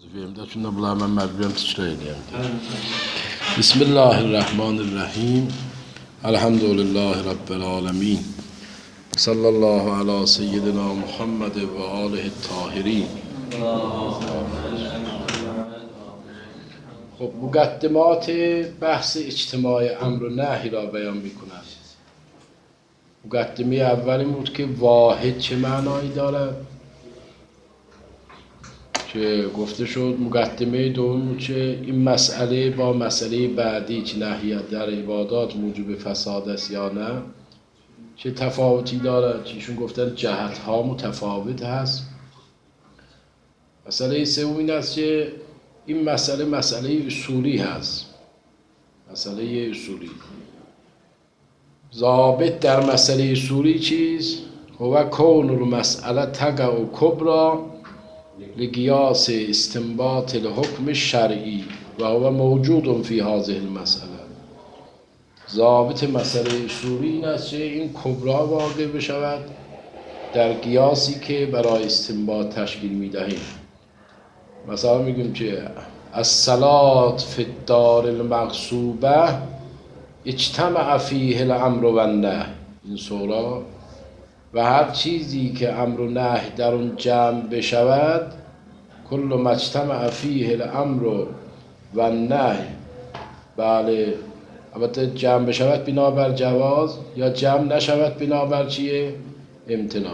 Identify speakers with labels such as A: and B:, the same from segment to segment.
A: Şunda bunlar ben mecburen tişreyim. Bismillahirrahmanirrahim. Elhamdülillahi Rabbil alemin. Sallallahu ala seyyidina Muhammed ve alihi tahirin. خب مقدمات بحث اجتماع امر و نهی را بیان می‌کند. مقدمه اولی بود که واحد چه معنایی دارد، که گفته شد. مقدمه دوم بود که این مسئله با مسئله بعدی که نهی در عبادات موجب فساد است یا نه چه تفاوتی دارد، که ایشون گفتن جهت‌ها متفاوت هست. مسئله سوم این است که این مسئله اصولی هست، مسئله اصولی. ضابط در مسئله اصولی چیز؟ هو کون المسئله تقع کبرى لقیاس استنباط الحکم شرعی و هو موجود فی هذه المسئله. ضابط مسئله اصولی این است که این کبرا واقع بشود در قیاسی که برای استنباط تشکیل می‌دهیم. مثلا میگیم که الصلاة فی الدار المغصوبه اجتمع فیه الامر و النهی، این سورا. و هر چیزی که امر و نهی در اون جمع بشود، کل ما اجتمع فیه الامر و النهی، بله، البته جمع بشود بنابر جواز یا جمع نشود بنابر چیه؟ امتناع.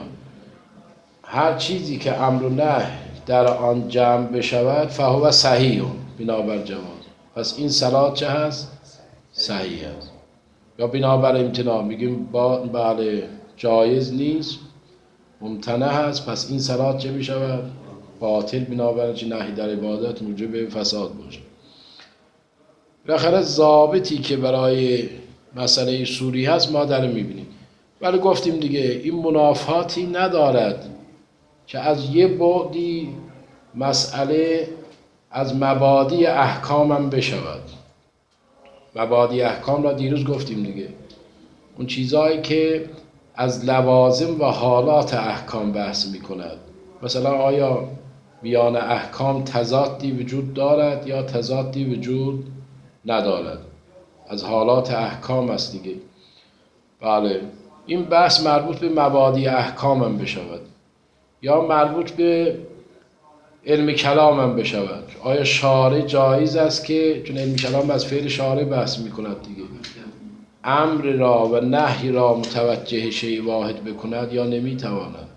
A: هر چیزی که امر و نهی در آن جمع بشود فهو صحیح بنابر جواز. پس این صلات چه هست؟ صحیح هست. یا بنابر امتناع میگیم بله جایز نیست، ممتنع هست، پس این صلات چه میشود؟ باطل، بنابر چه نهی در عبادت موجب فساد باشه. بالاخره ضابطی که برای مسئله اصولی هست ما در میبینیم. ولی گفتیم دیگه این منافاتی ندارد که از یه بعدی مسئله از مبادی احکام هم بشود. مبادی احکام را دیروز گفتیم دیگه، اون چیزهایی که از لوازم و حالات احکام بحث می کند. مثلا آیا بیان احکام تضادی وجود دارد یا تضادی وجود ندارد، از حالات احکام است دیگه. بله، این بحث مربوط به مبادی احکام هم بشود یا مربوط به علم کلام هم بشود. آیا شارع جایز است که، چون علم کلام از فعل شارع بحث می کند دیگه، امر را و نهی را متوجه شیء واحد بکند یا نمی تواند.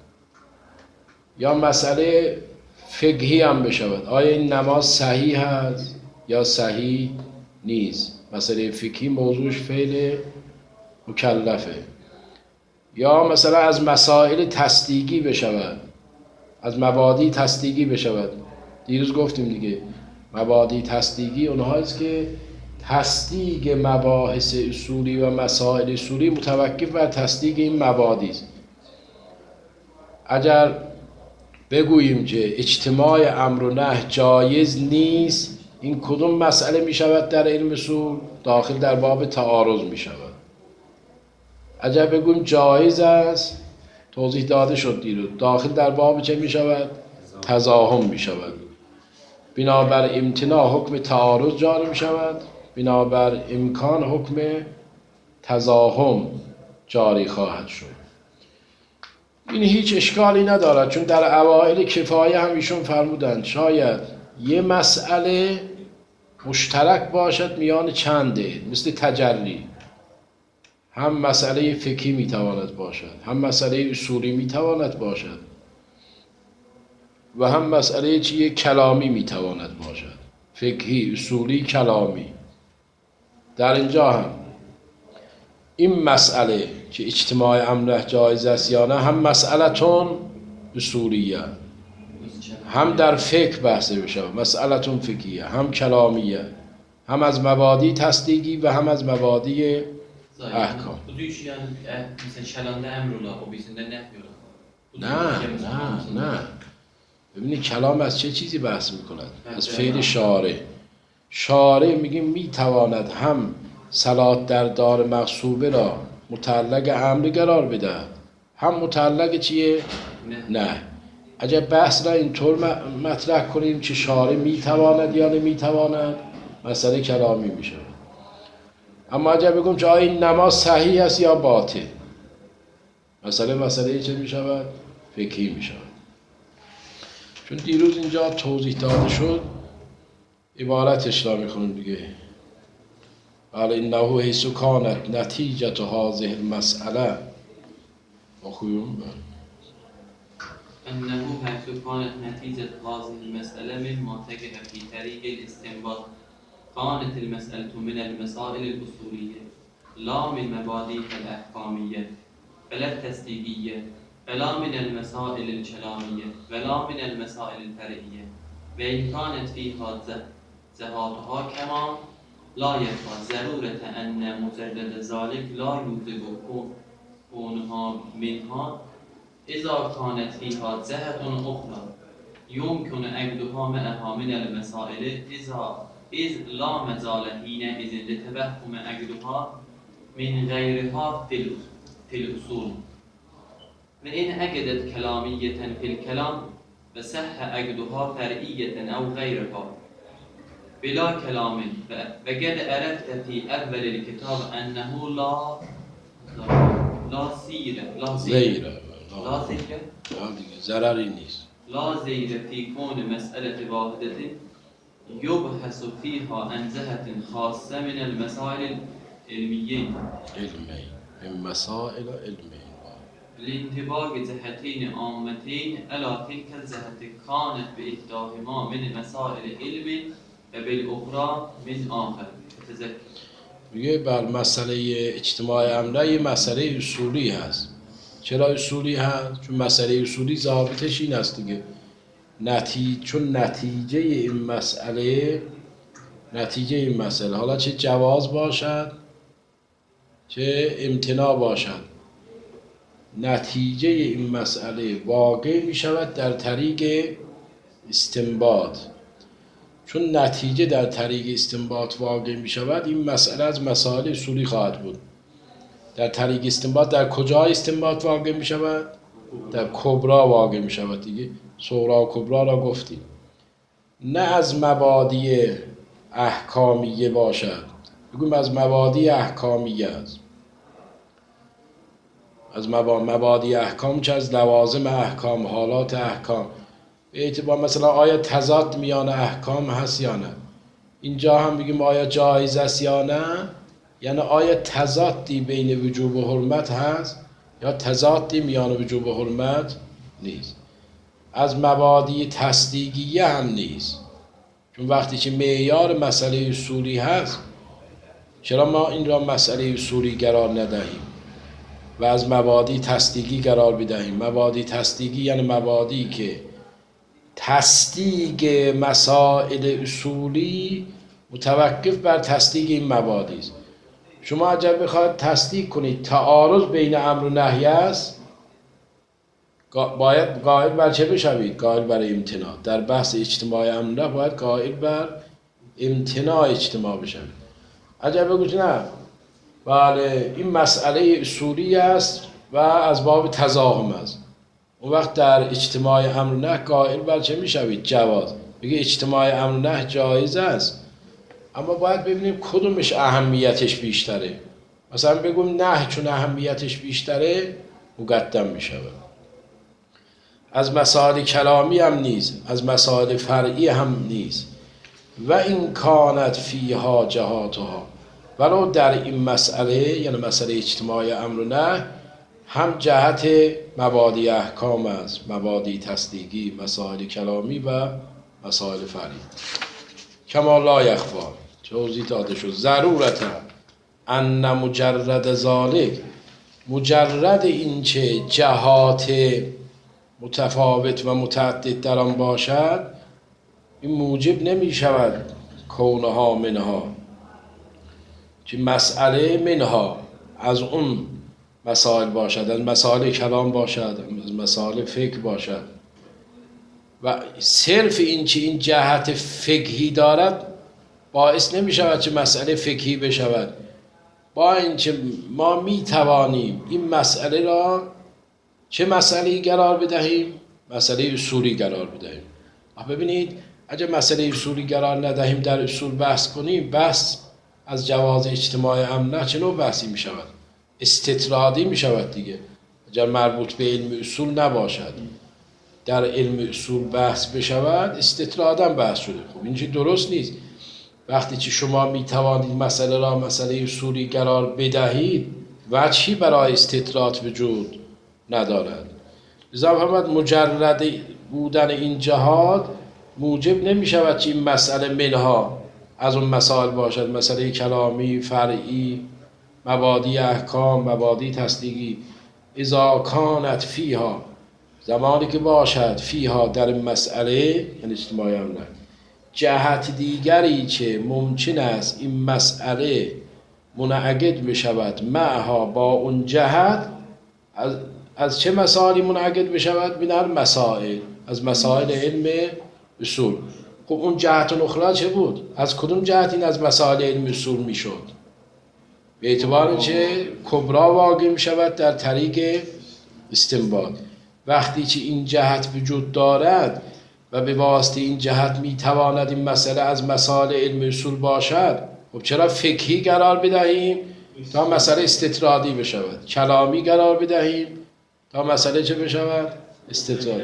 A: یا مسئله فقهی هم بشود، آیا این نماز صحیح است یا صحیح نیست. مسئله فقهی موضوعش فعل مکلفه. یا مثلا از مسائل تصدیقی بشود، از مبادی تصدیقی بشود. دیروز گفتیم دیگه مبادی تصدیقی اونهاییست که تصدیق مباحث اصولی و مسائل اصولی متوقف بر تصدیق این مبادی است. اگر بگوییم که اجتماع امر و نهی جایز نیست، این کدوم مسئله می شود در علم اصول؟ داخل در باب تعارض می شود. اگر بگوییم جایز است، توضیح داده شد دیروز، داخل در باب چه می شود؟ تزاحم می شود. بنابر امتناع حکم تعارض جاری می شود، بنابر امکان حکم تزاحم جاری خواهد شد. این هیچ اشکالی ندارد، چون در اوائل کفایه هم ایشون فرمودند شاید یه مسئله مشترک باشد میان چنده، مثل تجلی. هم مسئله فقهی میتواند باشد، هم مسئله اصولی میتواند باشد، و هم مسئله چیه؟ کلامی میتواند باشد. فقهی، اصولی، کلامی. در اینجا هم این مسئله که اجتماع امر جایز است یا نه، هم مسئلتون اصولیه، هم در فقه بحث بشه، مسئلتون فقهیه، هم کلامیه، هم از مبادی تصدیقی و هم از مبادی احکام. نه ببینید کلام از چه چیزی بحث میکند؟ از فعل شارع. شارع میگیم میتواند هم صلات در دار مغصوبه را متعلق امر قرار بده، هم متعلق چیه؟ نه. اگر بحث را اینطور مطرح کنیم که شارع میتواند یا نمیتواند، مسئله کلامی میشه. اما اگر بگم که آیا این نماز صحیح است یا باطل، مسئله چه میشود؟ فقهی میشود. چون دیروز اینجا توضیح داده شد، عبارتش را میخونیم دیگه. بله انه حیث کانت نتیجة هذه المسئله بخویم
B: انه حيث كانت نتيجة هذه المسألة مما تقع في طريق الاستنباط كانت المسألة من المسائل الأصولية لا من مبادئ الأحكامية ولا التصديقية ولا من المسائل الكلامية ولا من المسائل الفرعية وإن كانت فيها زهاتها كما لا يخفى ضرورة أن مجرد ذلك لا يوجب كونها منها إذا كانت فيها جهة أخرى يمكن عقدها معها من المسائل إذ لا مجال حينئذ لتوهم عقدها من غيرها في الأصول وإن عقدت كلامية في الكلام فصح عقدها فرعية أو غيرها بلا كلام وقد عرفت في أول الكتاب أنه لا زير
A: ضرری نیست.
B: لا زير في كون مسألة واحدة يبحث فيها عن جهة خاصة من المسائل العلمية
A: من مسائل علمية
B: لانطباق جهتين عامتين على تلك الجهة كانت بإحداهما من مسائل علم وبالأخرى من آخر.
A: میگه بر مسئله اجتماع امره یه مسئله اصولی هست. چرا اصولی هست؟ چون مسئله اصولی ضابطش این است دیگه. چون نتیجه این مسئله حالا چه جواز باشد چه امتناع باشد، نتیجه این مسئله واقع می شود در طریق استنباط. چون نتیجه در طریق استنباط واقع می شود، این مسئله از مسائل اصولی خواهد بود. در طریق استنباط در کجا استنباط واقع می شود؟ در کبرا واقع می شود دیگه. صغرا و کبرا را گفتیم. نه از مبادی احکامیه باشد. بگویم از مبادی احکامیه است. از مبادی احکام چه از لوازم احکام، حالات احکام. به اعتبار مثلا آیا تضاد میان احکام هست یا نه. اینجا هم بگیم آیا جایز است یا نه، یعنی آیا تضادی بین وجوب و حرمت هست یا تضادی میان وجوب و حرمت نیست. از مبادی تصدیقیه هم نیست. چون وقتی که معیار مسئله اصولی هست، چرا ما این را مسئله اصولی قرار ندهیم و از مبادی تصدیقی قرار بدهیم؟ مبادی تصدیقی یعنی مبادی که تصدیق مسائل اصولی متوقف بر تصدیق این مبادی است. شما اگر بخواید تصدیق کنید تعارض بین امر و نهی است، باید قائل بر چه بشوید؟ قائل بر امتناع. در بحث اجتماع امر باید قائل بر امتناع اجتماع بشوید. اگر بگوید نه بله این مسئله اصولی است و از باب تزاحم است، اون وقت در اجتماع امر و نهی قائل بر چه میشوید؟ جواز. بگه اجتماع امر و نهی جایز است، اما باید ببینیم کدومش اهمیتش بیشتره. مثلا بگم نه چون اهمیتش بیشتره مقدم میشود. از مسائل کلامی هم نیست، از مسائل فرعی هم نیست. و این کانت فیها جهاتها، ولو در این مسئله یعنی مسئله اجتماع امر و نهی هم جهت مبادی احکام است، مبادی تصدیقی، مسائل کلامی و مسائل فرعی. کما لا یخفی، توضیح داده شد ضرورتا ان مجرد ذالک، مجرد این چه جهات متفاوت و متعدد در آن باشد، این موجب نمی شود کونها منها، که مسئله منها از اون مسائل باشد، از مسائل کلام باشد، از مسائل فقه باشد. و صرف این چه این جهت فقهی دارد باعث نمی شود چه مسئله فقهی بشود. با اینکه ما می توانیم این مسئله را چه مسئله‌ای قرار بدهیم؟ مسئله اصولی قرار بدهیم. ببینید اگر مسئله اصولی قرار ندهیم در اصول بحث کنیم، بحث از جواز اجتماع امنه چه نوع بحثی می شود؟ استطرادی می شود دیگه. اگر مربوط به علم اصول نباشد در علم اصول بحث بشود، استطرادا بحث شده. خب این چیز درست نیست. وقتی که شما می توانید مسئله را مسئله اصولی قرار بدهید، وجهی برای استطراد وجود ندارد. لذا فرمود مجرد بودن این جهات موجب نمی شود که این مسئله منها از اون مسائل باشد، مسئله کلامی، فرعی، مبادی احکام، مبادی تصدیقی. اذا کانت فیها، زمانی که باشد فیها در این مسئله، یعنی اجتماع امنه، جهت دیگری که ممکن است این مسئله منعقد بشود معها با اون جهت. از چه مسائلی منعقد بشود؟ من المسائل، از مسائل علم اصول. خب اون جهت الاخرى چه بود؟ از کدوم جهت این از مسائل علم اصول میشد؟ به اعتبار که کبرا واقع می شود در طریق استنباط. وقتی که این جهت وجود دارد و به واسطه این جهت می تواند این مسئله از مسائل علم اصول باشد، خب چرا فقهی قرار بدهیم تا مسئله استطرادی بشود؟ کلامی قرار بدهیم تا مسئله چه بشود؟ استطرادی.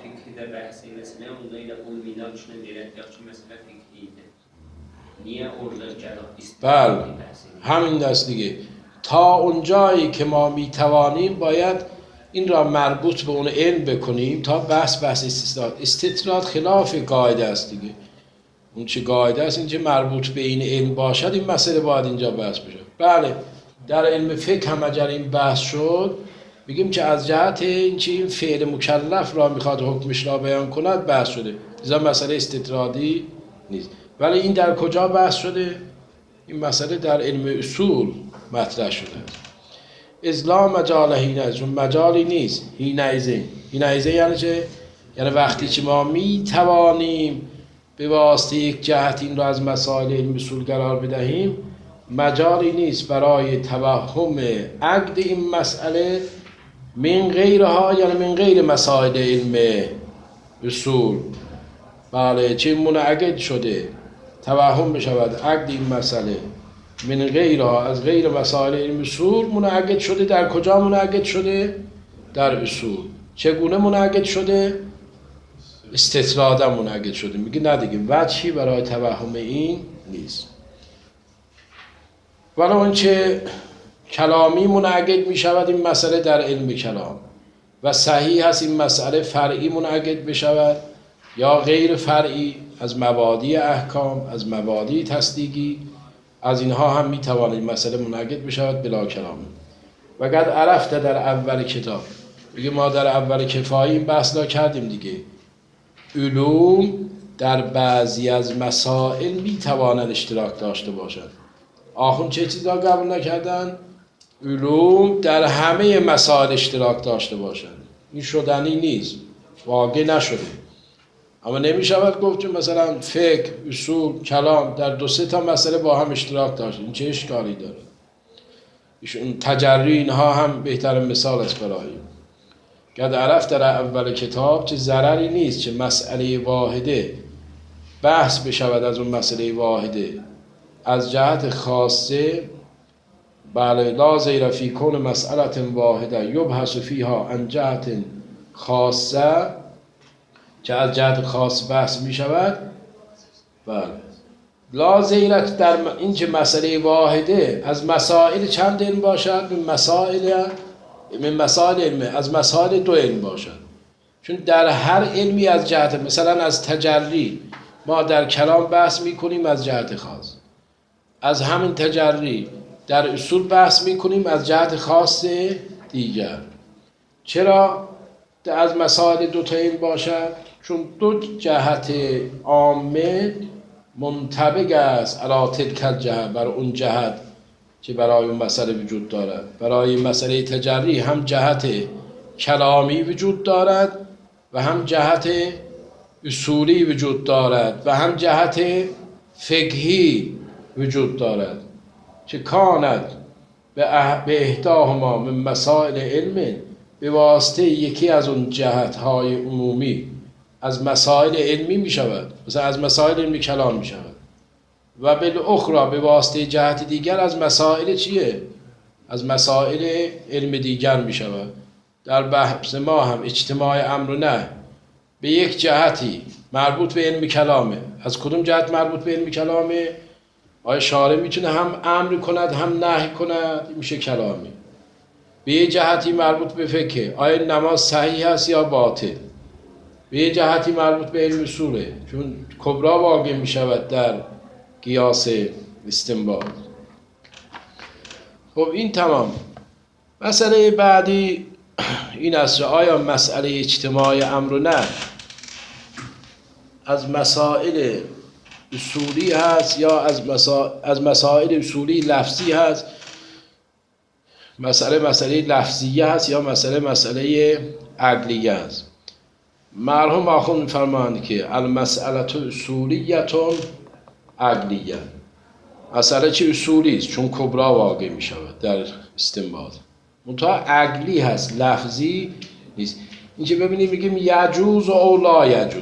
A: بله همین دست دیگه. تا اونجایی که ما میتوانیم باید این را مربوط به اون علم بکنیم تا بحث استطراد. استطراد خلاف قاعده است دیگه. اون چه قاعده است این چه مربوط به این علم باشد، این مسئله باید اینجا بحث بشه. بله در علم فقه هم اگر این بحث شد، میگیم که از جهت این چه این فعل مکلف را میخواد حکمش را بیان کند بحث شده، لذا مسئله استطرادی نیست. ولی این در کجا بحث شده؟ این مسئله در علم اصول مطرح شده. ازلا مجال حینئذ، چون مجالی نیست. حینئذ یعنی چه؟ یعنی وقتی که ما می توانیم به واسطه یک جهت این را از مسائل علم اصول قرار بدهیم، مجالی نیست برای توهم عقد این مسئله من غیرها، یعنی من غیر مسائل علم اصول. بله چه منعقد شده توهم بشود عقد این مسئله من غیرها، از غیر مسائل علم اصول منعقد شده. در کجا منعقد شده؟ در اصول. چگونه منعقد شده؟ استطرادا منعقد شده. میگه نه دیگه وجهی برای توهم این نیست. ولی اون چه کلامی منعقد میشود این مسئله در علم کلام و صحیح هست این مسئله فرعی منعقد بشود یا غیر فرعی، از مبادی احکام، از مبادی تصدیقی، از اینها هم میتواند مسئله منعقد بشود بلا کلام. و قد عرفته در اول کتاب، بگه ما در اول کفایی این بحث را کردیم دیگه، علوم در بعضی از مسائل میتواند اشتراک داشته باشد. آخون چه چیزا قبول نکردن؟ علوم در همه مسائل اشتراک داشته باشد. این شدنی نیست، واقع نشده. اما نمی شود گفت مثلا فقه، اصول، کلام در 2-3 تا مسئله با هم اشتراک داشته. این چه اشکالی داره؟ ایشون تجری اینها هم بهترین مثال است برای قد عرفت در اول کتاب چه ضرری نیست چه مسئله واحده بحث بشود از اون مسئله واحده از جهت خاصه. بله لا زیر فی کون مسئله واحده یبحث فیها عن جهت خاصه، که از جهت خاص بحث می شود. بله لا زیرت در این که مسئله واحده از مسائل چند علم باشد؟ من مسائل علم، از مسائل 2 علم باشد. چون در هر علمی از جهت، مثلا از تجری ما در کلام بحث می کنیم از جهت خاص، از همین تجری در اصول بحث می کنیم از جهت خاص دیگر. چرا از مسائل 2 تا علم باشد؟ چون 2 جهت عامه منطبق است علی تلک الجهت، بر اون جهت که برای اون مسئله وجود دارد. برای مسئله تجری هم جهت کلامی وجود دارد و هم جهت اصولی وجود دارد و هم جهت فقهی وجود دارد که کاند به اهداهما من مسائل علم، به واسطه یکی از اون جهت‌های عمومی از مسائل علمی می شود، مثلا از مسائل علمی کلام می شود، و بالاخره به واسطه جهت دیگر از مسائل چیه؟ از مسائل علم دیگر می شود. در بحث ما هم اجتماع امر و نهی به یک جهتی مربوط به علم کلامه. از کدوم جهت مربوط به علم کلامه؟ آیا شارع میتونه هم امر کند هم نهی کند؟ میشه کلامی. به یک جهتی مربوط به فقه، آیا نماز صحیح است یا باطل؟ به یک جهتی مربوط به علم اصوله، چون کبرا واقع می شود در قیاس استنباط. خب این تمام. مسئله بعدی این است که آیا مسئله اجتماع امر و نهی از مسائل اصولی هست یا از مسائل اصولی لفظی هست؟ مسئله لفظیه هست یا مسئله عقلیه هست؟ مرحوم آخوند می‌فرمایند که المسئله اصولیتون عقلیه. مسئله چه اصولی است؟ چون کبرا واقع می شود در استنباط. منتها عقلی هست، لفظی نیست. اینجا ببینید میگیم یجوز و لا یجوز.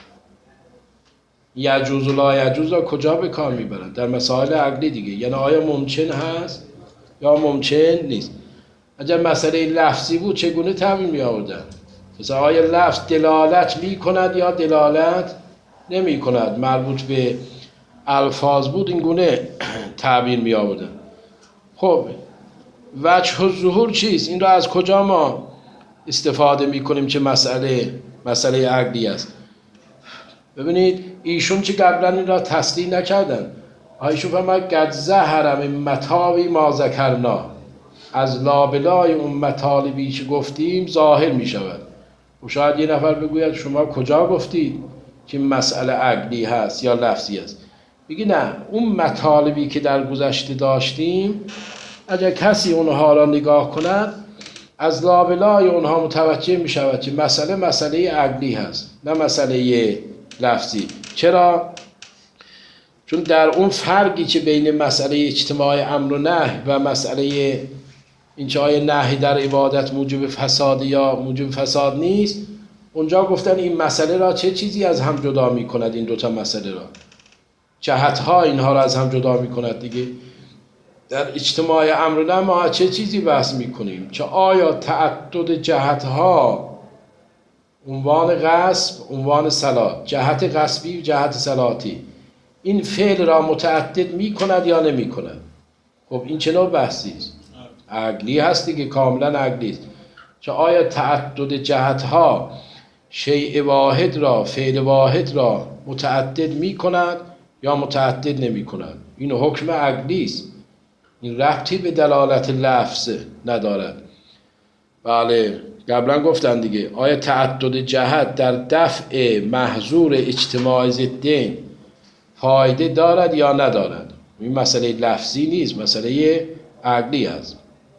A: یجوز و لا یجوز را کجا به کار میبرند؟ در مسائل عقلی دیگه. یعنی آیا ممکن هست یا ممکن نیست. اگر مسئله لفظی بود چگونه تعبیر می آوردن؟ مثلا آیا لفظ دلالت می کند یا دلالت نمی کند؟ مربوط به الفاظ بود این گونه تعبیر می آوردن. خب وجه الظهور چیست؟ این را از کجا ما استفاده می کنیم که مسئله عقلی است؟ ببینید ایشون چه قبلا این را تصدیق نکردن. ایشون فرمود قد ظهر من مطالب ما ذکرنا، از لابلای اون مطالبی که گفتیم ظاهر می شود. و شاید یه نفر بگوید شما کجا گفتید که مسئله عقلی هست یا لفظی است؟ بگی نه، اون مطالبی که در گذشته داشتیم اگر کسی اونها را نگاه کند از لابلای اونها متوجه می شود که مسئله عقلی هست نه مسئله لفظی. چرا؟ چون در اون فرقی که بین مسئله اجتماع امر و نهی و مسئله اینکه آیا نهی در عبادت موجب فساد یا موجب فساد نیست، اونجا گفتن این مسئله را چه چیزی از هم جدا می کند؟ این دوتا مسئله را جهتها اینها را از هم جدا می کند دیگه. در اجتماع امر و نهی ما چه چیزی بحث می کنیم؟ که آیا تعدد جهتها عنوان غصب، عنوان صلات، جهت غصبی و جهت صلاتی این فعل را متعدد می کند یا نمی کند؟ خب این چه نوع بحثی است؟ عقلی هست دیگه، کاملا عقلی است. که آیا تعدد جهتها شیء واحد را، فعل واحد را متعدد می کند یا متعدد نمی کند؟ این حکم عقلی است، این ربطی به دلالت لفظ ندارد. بله قبلا گفتن دیگه، آیا تعدد جهت در دفع محظور اجتماع ضدین فایده دارد یا ندارد؟ این مسئله لفظی نیست، مسئله عقلی است.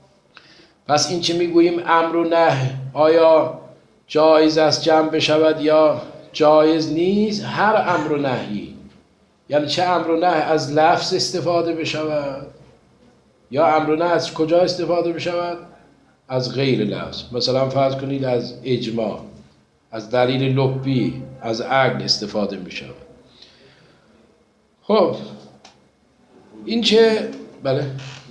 A: پس این چه میگوییم امر و نهی آیا جایز است جمع بشود یا جایز نیست؟ هر امر و نهی، یعنی چه امر و نهی از لفظ استفاده بشود یا امر و نهی از کجا استفاده بشود؟ از غیر لفظ. مثلا فرض کنید از اجماع، از دلیل لبی، از عقل استفاده بشود. خب این چه؟ بله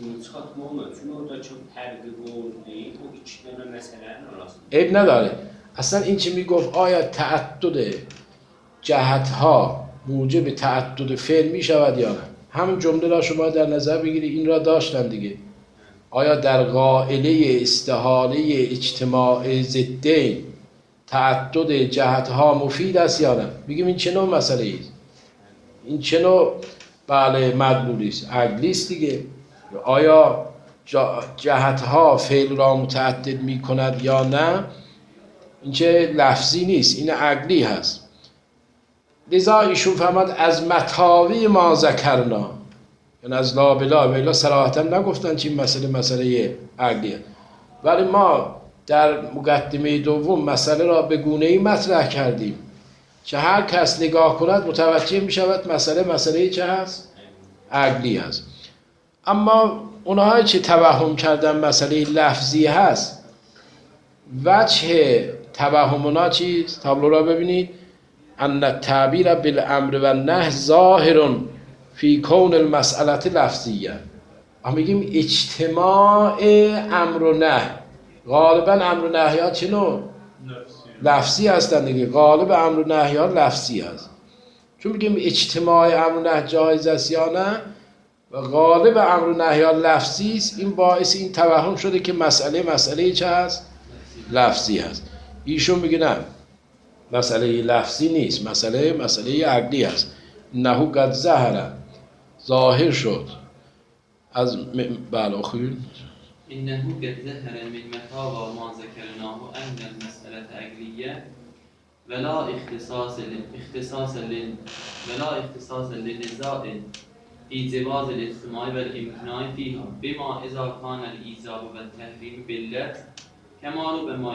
A: عیب نداره. اصلا این چه میگفت آیا تعدد جهتها موجب تعدد فعل می شود یا نه؟ همین جمله را شما در نظر بگیرید، این را داشتن دیگه. آیا در قائله استحاله اجتماع ضدین تعدد جهتها مفید است یا نه؟ بگیم این چه نوع مسئله است؟ این چه نوع بله مدلولی است؟ عقلی است دیگه. آیا جهتها فعل را متعدد می کند یا نه؟ این چه لفظی نیست، این عقلی هست. لذا ایشون فرمود از مطاوی ما ذکرنا، یعنی از لابلا، ولی صراحتا نگفتن چه مسئله عقلیه، ولی ما در مقدمه دوم مسئله را به گونه‌ای مطرح کردیم که هر کس نگاه کند متوجه می شود مسئله چه هست؟ عقلی هست. اما اونهایی که توهم کردن مسئله لفظی هست، وجه توهمنا چیست؟ تابلو را ببینید. ان التعبیر بالامر و النهی ظاهر فی کون المسئله لفظیه. ما میگیم اجتماع امر و نهی، غالبا امر و نهی ها چه نوع؟ لفظی هستند دیگه. غالب امر و نهی ها لفظی هست. چون میگیم اجتماع امر و نهی جایز است یا نه و غالب امر و نهی ها لفظی است، این باعث این توهم شده که مسئله چه هست؟ لفظی هست. ایشون میگه نه، مسئله لفظی نیست، مسئله عقلی هست. نهو قد ظاهر شد از بله خوین
B: إنه قد ظهر من مقتضى ما ذكرناه أن المسألة عقلية ولا اختصاص للنزاع في جواز الاجتماع والامتناع فيها بما إذا كان الإيجاب والتحريم باللفظ كما ربما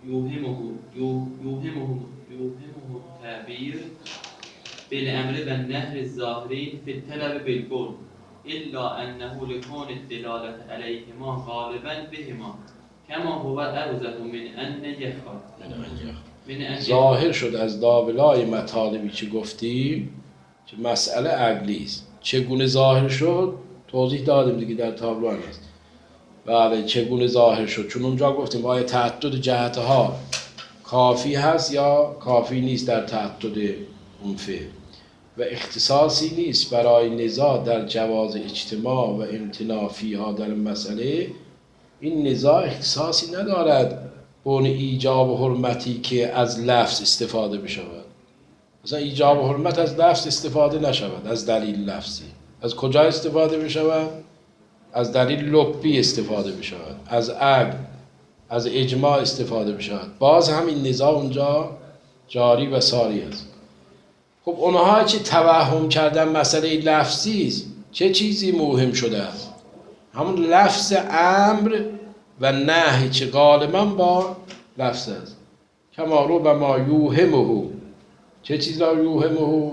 B: يوهمه التعبير بالأمر والنهي الظاهرين في الطلب بالقول إلا أنه لكون الدلالة عليهما غالبا بهما كما هو أوضح من أن يخفى
A: ظاهر شد از دابلای مطالبی که گفتیم که مسئله عقلی است. چگونه ظاهر شد؟ توضیح دادیم دیگه در تابلو هم هست. بله، چگونه ظاهر شد؟ چون اونجا گفتیم آیا تعدد جهتها کافی هست یا کافی نیست در تعدد اون فعل و اختصاصی نیست برای نزاع در جواز اجتماع و امتناع فیها در مسئله. این نزاع اختصاصی ندارد به اون ایجاب و حرمتی که از لفظ استفاده بشود. مثلا ایجاب و حرمت از لفظ استفاده نشود، از دلیل لفظی. از کجا استفاده بشود؟ از دلیل لبی استفاده بشود، از عقل، از اجماع استفاده بشود. باز هم این نزاع اونجا جاری و ساری است. خب اونها چه توهم کردن مسئله لفظی است، چه چیزی موهم شده است؟ همون لفظ امر و نهی که غالبا با لفظ است. کما ربما یوهمه، چه چیز را یوهمه؟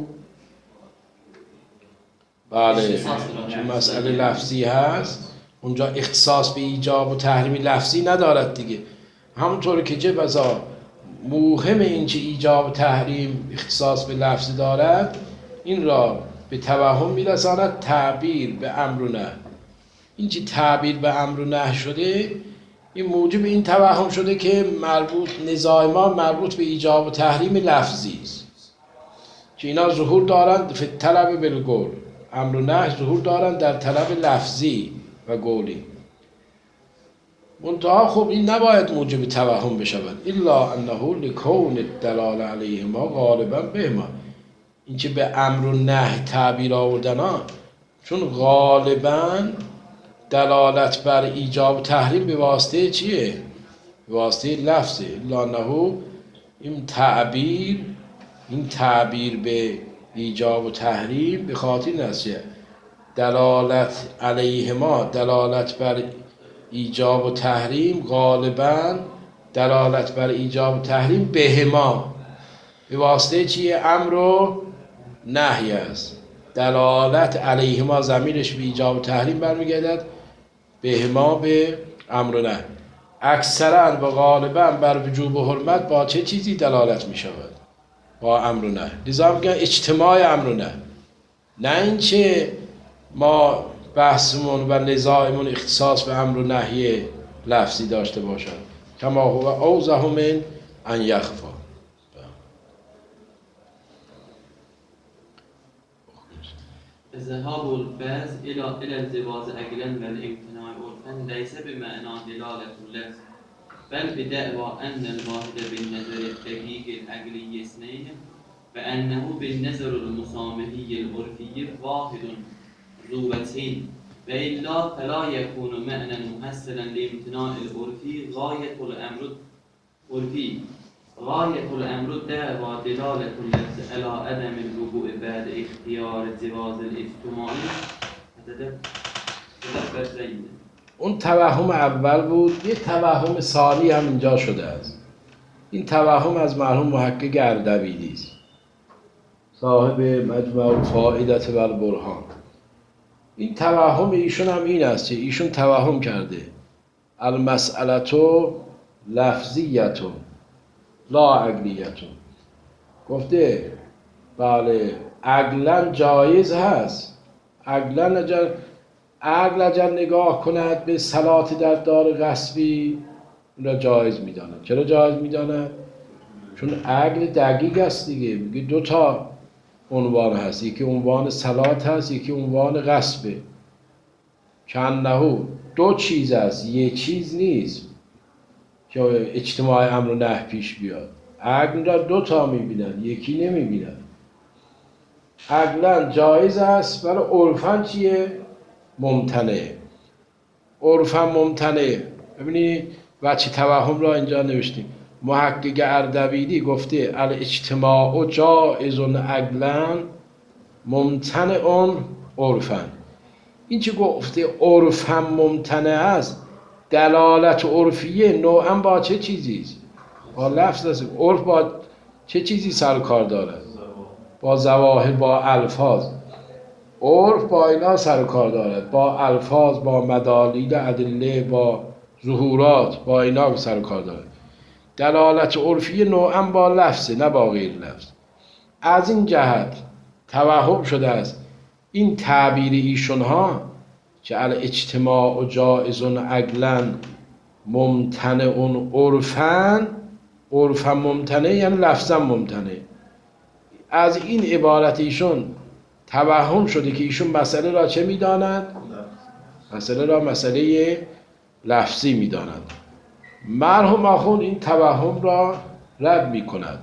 A: بله، که مسئله لفظی هست اونجا اختصاص به ایجاب و تحریم لفظی ندارد دیگه. همونطور که چه بسا موهم این که ایجاب و تحریم اختصاص به لفظ دارد، این را به توهم میرساند تعبیر به امر و نهی. این که تعبیر به امر و نهی شده، این موجب این توهم شده که نزاع ما مربوط به ایجاب و تحریم لفظی است که اینا ظهور دارند فی طلب بالقول. امر و نهی ظهور دارند در طلب لفظی و قولی. منتها خب این نباید موجب توهم بشود. الا انه لکون الدلال علیهما غالبا بهما. این که به امر و نهی تعبیر آوردن ها، چون غالبا دلالت بر ایجاب و تحریم به واسطه چیه؟ به واسطه لفظه. الا انه این تعبیر به ایجاب و تحریم به خاطر نسیه دلالت علیهما، دلالت بر ایجاب و تحریم غالبا دلالت بر ایجاب و تحریم بهما به واسطه چیه؟ امر و نهی است. دلالت علیهما ضمیرش به ایجاب و تحریم برمیگردد، بهما به امر و نهی. اکثرا و غالبا بر وجوب و حرمت با چه چیزی دلالت می شود؟ با امر و نهی. لذا میگن اجتماع امر و نهی، نه اینکه ما بحثمون و نزاعمون اختصاص به امر و نهی لفظی داشته باشد. کما هو اوضح من ان یخفی.
B: ذهاب البعض الى الجواز عقلا والامتناع عرفا ليس بمعنى دلالة اللفظ بل بدعوى ان الواحد بالنظر الدقيق العقلي اثنين وانه بالنظر المسامحي العرفي واحد ذو وجهين وإلا فلا يكون معنى محصلا لامتناع العرفي غاية الأمر دعوى دلالة اللفظ على عدم الوقوع بعد اختیار جواز الاجتماعی.
A: اون توهم اول بود. یه توهم ثانی هم اینجا شده است. این توهم از مرحوم محقق اردبیلی است، صاحب مجموع فائدة و البرهان. این توهم ایشون هم این است که ایشون توهم کرده المسئلتو لفظیتون لا عقلیتون. گفته بله عقلا جایز هست، عقل اگر نگاه کند به صلات در دار غصبی اون را جایز میداند. چرا جایز میداند؟ چون عقل دقیق است دیگه. میگه دو تا عنوان هست، یکی عنوان صلات هست، یکی عنوان غصبه. کنهو دو چیز است، یک چیز نیست که اجتماع امر و نهی پیش بیاد. عقل را دو تا میبینن، یکی نمیبینن. عقلا جایز است ولی عرفاً چیه؟ ممتنعه. عرفاً ممتنعه. ببینید وجه توهم را اینجا نوشتیم. محقق اردبیلی گفته الاجتماع جایز عقلاً ممتنع عرفاً. این چه گفته عرفاً ممتنع است؟ دلالت عرفیه نوعاً با چه چیزی است؟ با لفظ است. عرف با چه چیزی سر کار دارد؟ با ظواهر، با الفاظ. عرف با اینا سر کار دارد، با الفاظ، با مدالیل ادله، با ظهورات، با اینا سر کار دارد. دلالت عرفی نوعاً با لفظه نه با غیر لفظ. از این جهت توهم شده است این تعبیر ایشون ها که الاجتماع جایز عقلاً ممتنع عرفاً، عرفاً ممتنع یعنی لفظاً ممتنع. از این عبارت ایشون توهم شده که ایشون مسئله را چه میدانند؟ مسئله را مسئله لفظی میدانند. مرحوم آخوند این توهم را رد میکند.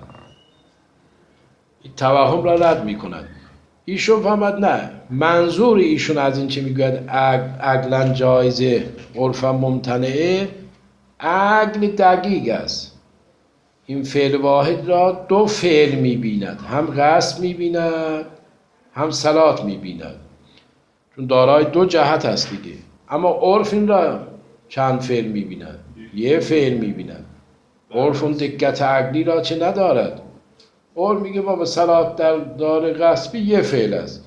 A: این توهم را رد میکند. ایشون فهمد نه، منظور ایشون از این چه میگوید عقلاً جایزه عرفاً ممتنعه، عقل دقیق است. این فعل واحد را دو فعل میبیند، هم قصد میبیند هم صلات میبیند، چون دارای دو جهت است دیگه. اما عرف این را چند فعل میبیند؟ یه فعل میبیند. عرف اون دقت عقلی را چه ندارد. عرف میگه بابا صلات در دار غصبی یه فعل است.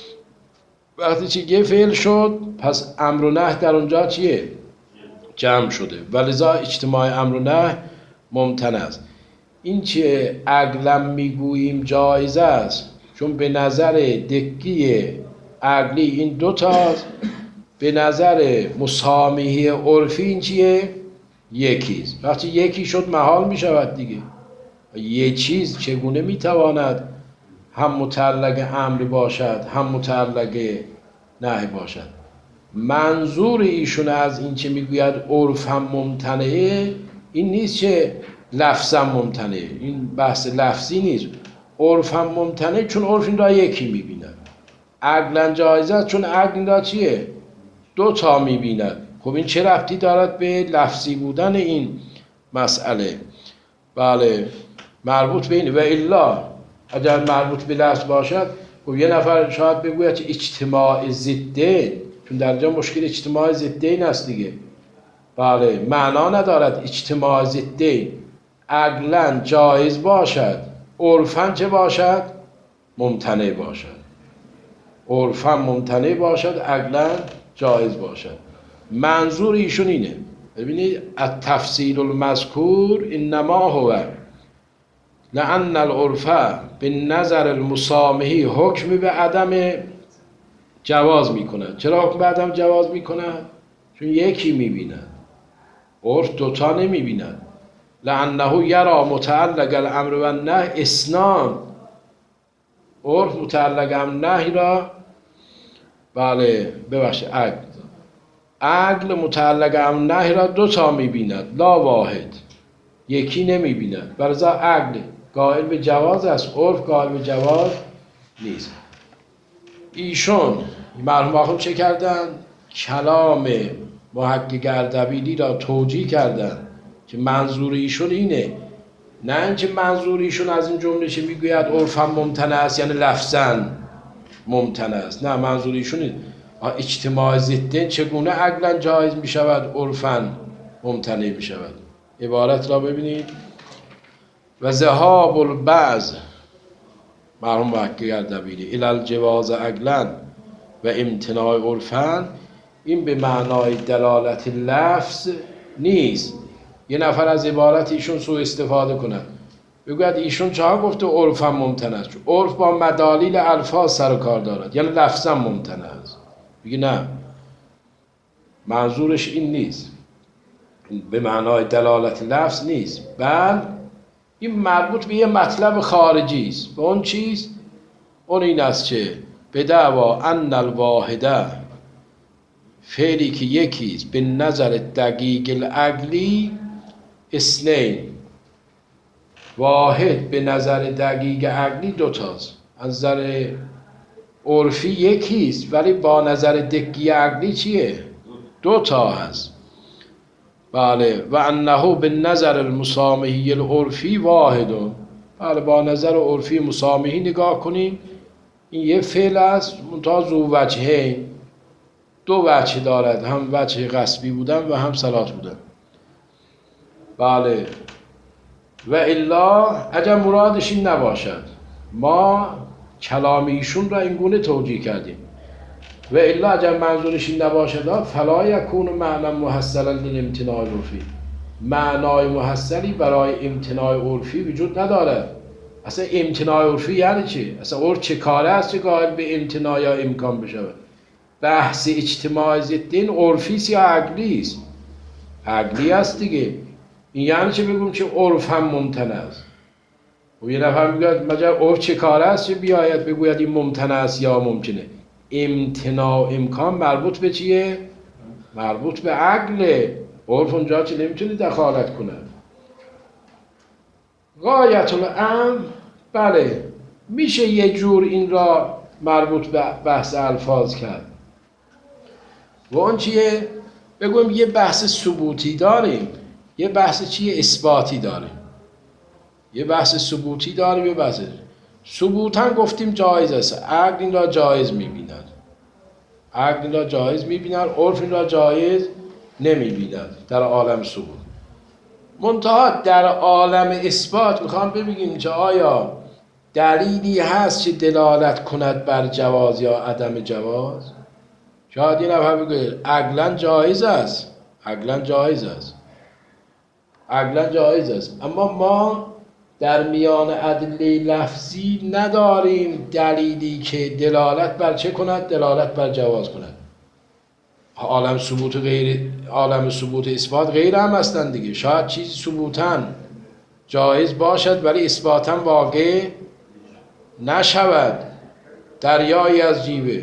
A: وقتی چه یه فعل شد پس امر و نهی در اونجا چیه؟ جمع شده. ولذا اجتماع امر و نهی ممتنع است. این چه عقلا میگوییم جایز است چون به نظر دقی عقلی این دو تاست، به نظر مسامحه عرفی این چیه؟ یکیست. وقتی یکی شد محال می شود دیگه. یک چیز چگونه میتواند هم متعلق امر باشد هم متعلق نهی باشد؟ منظور ایشون از این چه میگوید عرف هم ممتنعه این نیست که لفظا ممتنعه. این بحث لفظی نیست. عرف هم ممتنعه چون عرف این را یکی میبیند. عقلا جایز است چون عقل این را چیه؟ دو تا میبیند. خب این چه ربطی دارد به لفظی بودن این مسئله؟ بله مربوط به اینه. و الا اگر مربوط به لفظ باشد خب یه نفر شاید بگوید که اجتماع ضدین، چون در جا مشکل اجتماع ضدین است دیگه. بله معنا ندارد اجتماع ضدین عقلاً جایز باشد عرفاً چه باشد؟ ممتنع باشد. عرفاً ممتنع باشد عقلاً جایز باشد. منظور ایشون اینه. ببینید التفصیل المذکور انما هو لأن العرف بالنظر المسامحی حکم به عدم جواز میکند. چرا حکم به عدم جواز میکند؟ چون یکی میبیند. عرف دوتا نمیبیند. لأنه یرا متعلق الامر و النهی اثنان. عرف متعلق امر نهی را بله ببخشید عقل متعلق امر نهی را دوتا میبیند لا واحد، یکی نمیبیند. برای عقل قائل به جواز است، عرف قائل به جواز نیست. ایشون مرحوم آخوند چه کردن؟ کلام محقق اردبیلی را توجیه کردن که منظور ایشون اینه، نه اینکه منظور ایشون از این جمله چه میگوید عرفاً ممتنع است یعنی لفظاً ممتنع است. نه منظور ایشون اینه اجتماع ضدین چگونه عقلاً جایز میشود عرفاً ممتنع میشود. عبارت را ببینید. و ذهاب البعض مرحوم محقق اردبیلی الی الجواز عقلاً و امتناع عرفاً این به معنای دلالت لفظ نیست. یه نفر از عبارت ایشون سوء استفاده کند، بگوید ایشون چرا گفته عرفم ممتنع است؟ عرف با مدالیل الفاظ سر و کار دارد، یعنی لفظا ممتنع است. بگی نه، منظورش این نیست، به معنای دلالت لفظ نیست، بل این مربوط به یه مطلب خارجی است. به اون چیز، اون این است که به دعوا ان الواحده، فعلی که یکیست، به نظر دقیق العقلی اثنین، واحد به نظر دقیق عقلی دوتاست. از نظر عرفی یکیست ولی با نظر دقیق عقلی چیه؟ دوتا هست. بله، و انه به نظر المسامحی العرفی واحدون. بله، با نظر عرفی مسامحی نگاه کنیم، این یه فعل است منتها ذو وجهین، دو وجه دارد، هم وجه غصبی بودن و هم صلات بودن. بله، و الا اگر مرادش این نباشد، ما کلام ایشون را این گونه توجیه کردیم، و الا اگر منظورش این نباشد فلا یکون معنی محصلا للامتناع العرفی، معنای محصلی برای امتناع عرفی وجود ندارد. اصلا امتناع عرفی یعنی چی؟ اصلا عرف چه کاره است که قائل به امتناع یا امکان بشود؟ بحث اجتماع ضدین عرفی است یا عقلی است؟ عقلی است دیگه. این یعنی چه بگم که عرف هم ممتنع است؟ و یه نفر میگه مگر عرف چه کاره است که بیاید بگوید این ممتنع است یا ممکنه؟ امتناع امکان مربوط به چیه؟ مربوط به عقل. عرف اونجا چه نمیتونه دخالت کنه. غایت الامر، بله میشه یه جور این را مربوط به بحث الفاظ کرد. و اون چیه؟ بگویم یه بحث ثبوتی داریم، یه بحث چیه؟ اثباتی داریم. یه بحث ثبوتی داریم، یه بحث ثبوتاً گفتیم جایز است، عقل این را جایز می‌بیند، عقل این را جایز می‌بیند، عرف این را جایز نمی‌بیند در عالم ثبوت. منتها در عالم اثبات میخوام ببینیم که آیا دلیلی هست که دلالت کند بر جواز یا عدم جواز؟ شاید این نفر بگه عقلاً جایز است، عقلاً جایز است، عقلاً جایز است، اما ما در میان ادله لفظی نداریم دلیلی که دلالت بر چه کند؟ دلالت بر جواز کند. عالم ثبوت غیر، عالم ثبوت اثبات غیر هم هستن دیگه. شاید چیزی ثبوتاً جایز باشد ولی اثباتاً واقع نشود. دریایی از جیوه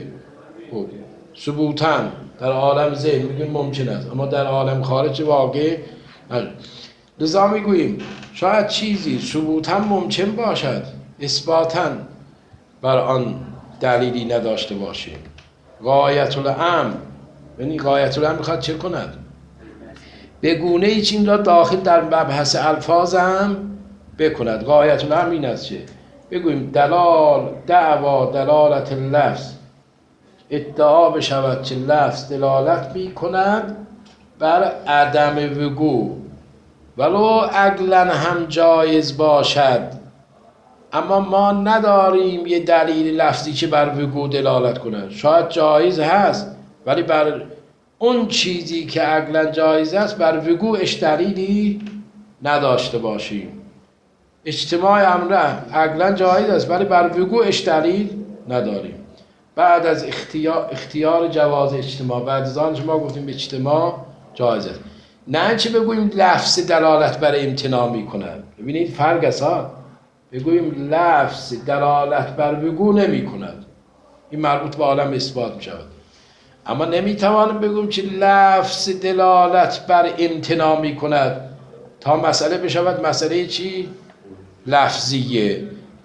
A: ثبوتاً در عالم ذهن میگیم ممکن است، اما در عالم خارج واقع نشود. لذا میگوییم شاید چیزی ثبوتاً ممکن باشد، اثباتاً بر آن دلیلی نداشته باشیم. غایت الامر، یعنی غایت الامر میخواد چه کند؟ به گونه ایچ این را داخل در مبحث الفاظ هم بکند. غایت الامر این است که بگوییم دعوا دلالت لفظ، ادعا بشود که لفظ دلالت میکند بر عدم وقوع، ولو عقلاً هم جایز باشد، اما ما نداریم یه دلیل لفظی که بر وقوع دلالت کند. شاید جایز هست ولی بر اون چیزی که عقلاً جایز است بر وقوعش دلیلی نداشته باشیم. اجتماع امره عقلاً جایز است ولی بر وقوعش دلیل نداریم. بعد از اختیار جواز اجتماع، بعد از آن ما گفتیم اجتماع جایز است، نه چه بگوییم لفظ دلالت بر امتناع می‌کند. ببینید فرق است ها. بگوییم لفظ دلالت بر وقوع نمی‌کند، این مربوط به عالم اثبات می‌شود. اما نمی‌توانیم بگوییم که لفظ دلالت بر امتناع می‌کند تا مسئله بشود مسئله چی؟ لفظیه.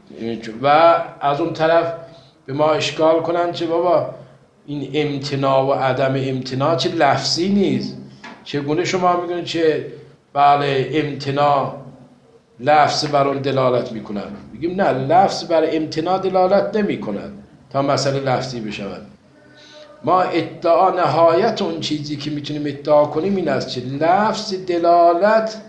A: و از اون طرف به ما اشکال کنن که بابا این امتناع و عدم امتناع چه لفظی نیست، چگونه شما میگونید که بله امتناع لفظ بر اون دلالت میکنن؟ بگیم نه، لفظ بر امتناع دلالت نمیکند تا مسئله لفظی بشود. ما ادعا نهایت اون چیزی که میتونیم ادعا کنیم این است که لفظ دلالت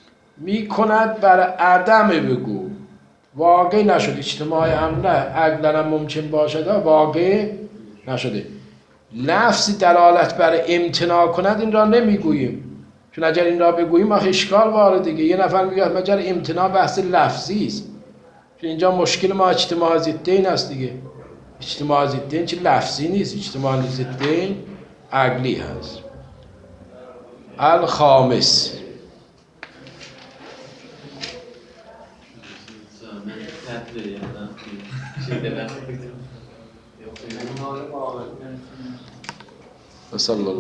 A: میکند بر عدم وقوع، واقع نشد. اجتماع امر عقلاً ممکن باشد واقع نشده. لفظ دلالت بر امتناع کند این را نمیگوییم، چون اگر این را بگوییم آخه اشکال وارد دیگه. یه نفر میگه مگر امتناع بحث لفظی است، چون اینجا مشکل ما اجتماع ضدین است دیگه. اجتماع ضدین چه لفظی نیست، اجتماع ضدین عقلی هست. الخامس وصلی الله